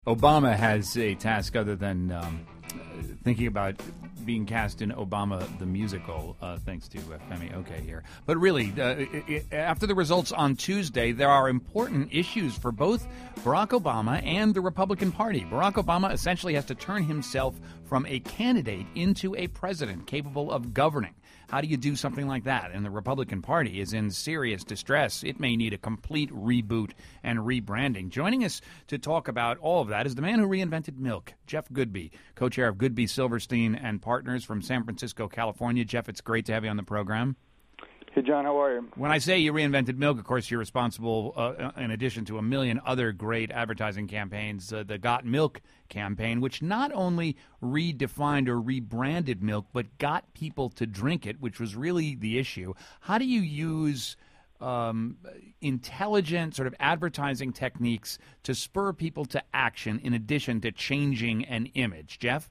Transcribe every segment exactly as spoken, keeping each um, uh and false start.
Obama has a task other than um, thinking about being cast in Obama the Musical, uh, thanks to uh, Femi Oke here. But really, uh, it, it, after the results on Tuesday, there are important issues for both Barack Obama and the Republican Party. Barack Obama essentially has to turn himself from a candidate into a president capable of governing. How do you do something like that? And the Republican Party is in serious distress. It may need a complete reboot and rebranding. Joining us to talk about all of that is the man who reinvented milk, Jeff Goodby, co-chair of Goodby Silverstein and Partners from San Francisco, California. Jeff, it's great to have you on the program. Hey, John, how are you? When I say you reinvented milk, of course, you're responsible, uh, in addition to a million other great advertising campaigns, uh, the Got Milk campaign, which not only redefined or rebranded milk, but got people to drink it, which was really the issue. How do you use um, intelligent sort of advertising techniques to spur people to action in addition to changing an image? Jeff?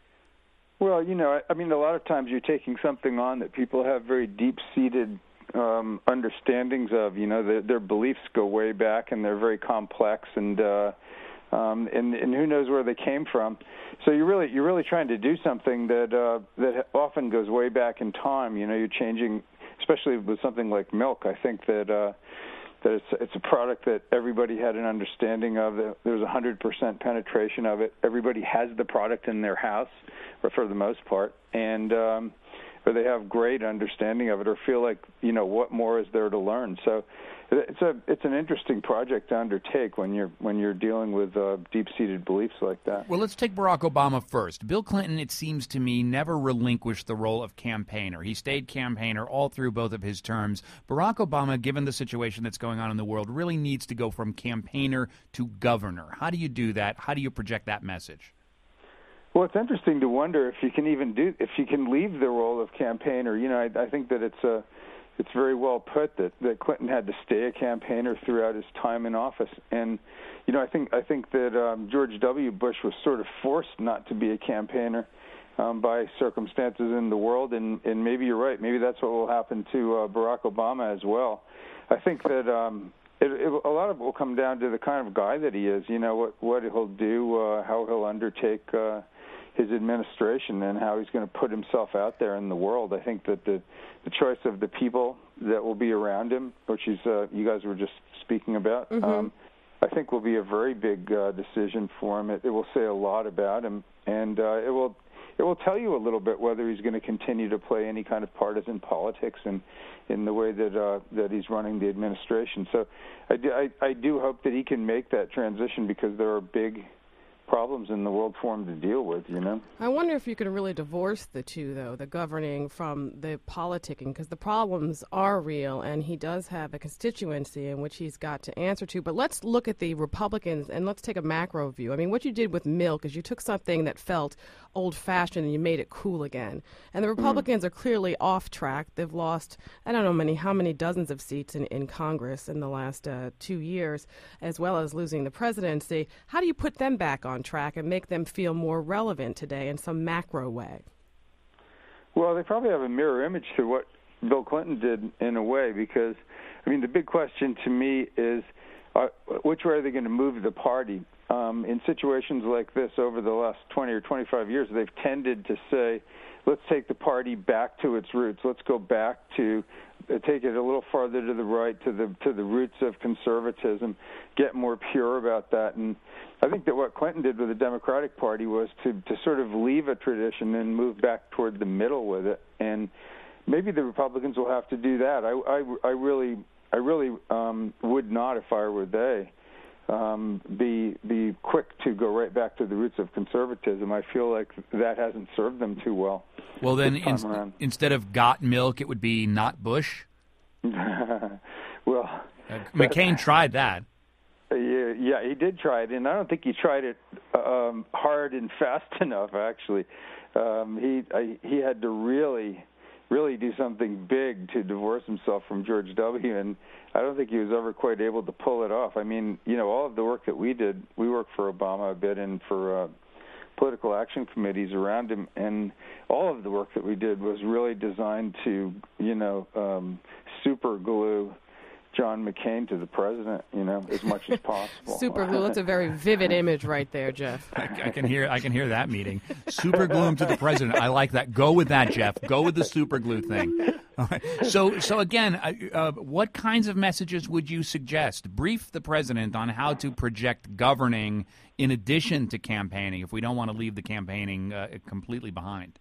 Well, you know, I mean, a lot of times you're taking something on that people have very deep-seated um, understandings of. You know, their, their beliefs go way back, and they're very complex, and uh, um, and and who knows where they came from. So you're really you're really trying to do something that uh, that often goes way back in time. You know, you're changing, especially with something like milk. I think that. Uh, that it's, it's a product that everybody had an understanding of. There's one hundred percent penetration of it. Everybody has the product in their house, or for the most part, and um, or they have great understanding of it, or feel like, you know, what more is there to learn. So it's a it's an interesting project to undertake when you're when you're dealing with uh, deep-seated beliefs like that. Well, let's take Barack Obama first. Bill Clinton, it seems to me, never relinquished the role of campaigner. He stayed campaigner all through both of his terms. Barack Obama, given the situation that's going on in the world, really needs to go from campaigner to governor. How do you do that? How do you project that message? Well, it's interesting to wonder if you can even do if you can leave the role of campaigner. You know, I, I think that it's a It's very well put that, that Clinton had to stay a campaigner throughout his time in office, and you know I think I think that um, George W. Bush was sort of forced not to be a campaigner um, by circumstances in the world, and, and maybe you're right. Maybe that's what will happen to uh, Barack Obama as well. I think that um, it, it, a lot of it will come down to the kind of guy that he is. You know what what he'll do, uh, how he'll undertake Uh, his administration, and how he's going to put himself out there in the world. I think that the, the choice of the people that will be around him, which is, uh, you guys were just speaking about, mm-hmm. um, I think will be a very big uh, decision for him. It, it will say a lot about him, and uh, it will it will tell you a little bit whether he's going to continue to play any kind of partisan politics in, in the way that uh, that he's running the administration. So I do, I, I do hope that he can make that transition, because there are big problems in the world for him to deal with, you know? I wonder if you could really divorce the two, though, the governing from the politicking, because the problems are real, and he does have a constituency in which he's got to answer to. But let's look at the Republicans, and let's take a macro view. I mean, what you did with milk is you took something that felt old-fashioned and you made it cool again. And the Republicans mm. are clearly off track. They've lost, I don't know many how many dozens of seats in, in Congress in the last uh, two years, as well as losing the presidency. How do you put them back on track and make them feel more relevant today in some macro way? Well, they probably have a mirror image to what Bill Clinton did in a way, because, I mean, the big question to me is, uh, which way are they going to move the party? Um, in situations like this over the last twenty or twenty-five years, they've tended to say, let's take the party back to its roots. Let's go back to uh, take it a little farther to the right, to the to the roots of conservatism, get more pure about that. And I think that what Clinton did with the Democratic Party was to, to sort of leave a tradition and move back toward the middle with it. And maybe the Republicans will have to do that. I, I, I really, I really um, would not, if I were they, um, be be quick to go right back to the roots of conservatism. I feel like that hasn't served them too well. Well, then in, instead of got milk, it would be not Bush? Well, uh, McCain tried that. Yeah, yeah, he did try it, and I don't think he tried it um, hard and fast enough. Actually, um, he I, he had to really, really do something big to divorce himself from George W. And I don't think he was ever quite able to pull it off. I mean, you know, all of the work that we did, we worked for Obama a bit and for uh, political action committees around him, and all of the work that we did was really designed to, you know, um, super glue John McCain to the president, you know, as much as possible. Super glue. That's a very vivid image right there, Jeff. I, I can hear I can hear that meeting. Super glue him to the president. I like that. Go with that, Jeff. Go with the super glue thing. All right. So, so again, uh, uh, what kinds of messages would you suggest? Brief the president on how to project governing in addition to campaigning if we don't want to leave the campaigning uh, completely behind.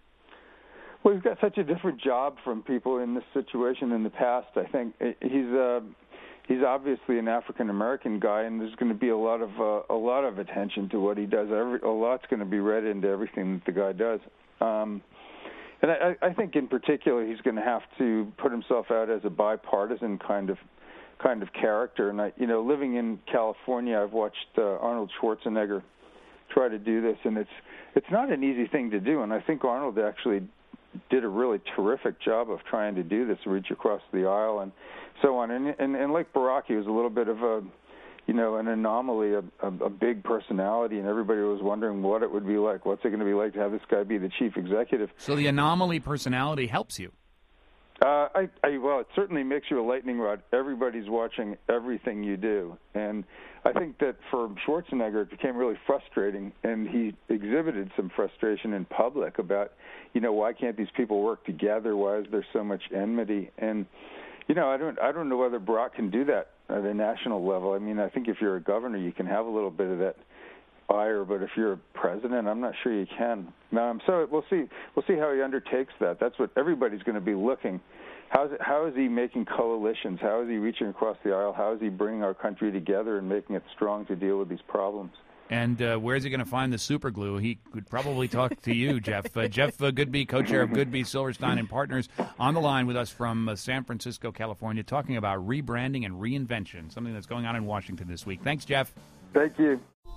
Well, he's got such a different job from people in this situation in the past. I think he's uh, he's obviously an African American guy, and there's going to be a lot of uh, a lot of attention to what he does. Every, a lot's going to be read into everything that the guy does. Um, and I, I think, in particular, he's going to have to put himself out as a bipartisan kind of kind of character. And I, you know, living in California, I've watched uh, Arnold Schwarzenegger try to do this, and it's it's not an easy thing to do. And I think Arnold actually did a really terrific job of trying to do this, reach across the aisle and so on. And and, and like Barack, he was a little bit of a, you know, an anomaly, a, a, a big personality, and everybody was wondering what it would be like. What's it going to be like to have this guy be the chief executive? So the anomaly personality helps you. Uh, I, I, well, it certainly makes you a lightning rod. Everybody's watching everything you do. And I think that for Schwarzenegger, it became really frustrating, and he exhibited some frustration in public about, you know, why can't these people work together? Why is there so much enmity? And, you know, I don't, I don't know whether Barack can do that at a national level. I mean, I think if you're a governor, you can have a little bit of that fire, but if you're a president, I'm not sure you can. Um, so we'll see. We'll see how he undertakes that. That's what everybody's going to be looking. How's it, how is he making coalitions? How is he reaching across the aisle? How is he bringing our country together and making it strong to deal with these problems? And uh, where's he going to find the super glue? He could probably talk to you, Jeff. Uh, Jeff uh, Goodby, co-chair of Goodby, Silverstein and Partners, on the line with us from uh, San Francisco, California, talking about rebranding and reinvention, something that's going on in Washington this week. Thanks, Jeff. Thank you.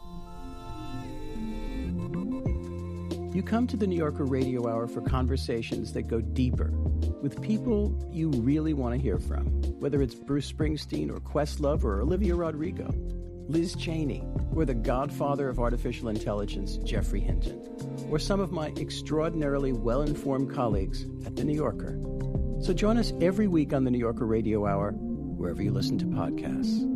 You come to the New Yorker Radio Hour for conversations that go deeper with people you really want to hear from, whether it's Bruce Springsteen or Questlove or Olivia Rodrigo, Liz Cheney, or the godfather of artificial intelligence, Geoffrey Hinton, or some of my extraordinarily well-informed colleagues at The New Yorker. So join us every week on the New Yorker Radio Hour, wherever you listen to podcasts.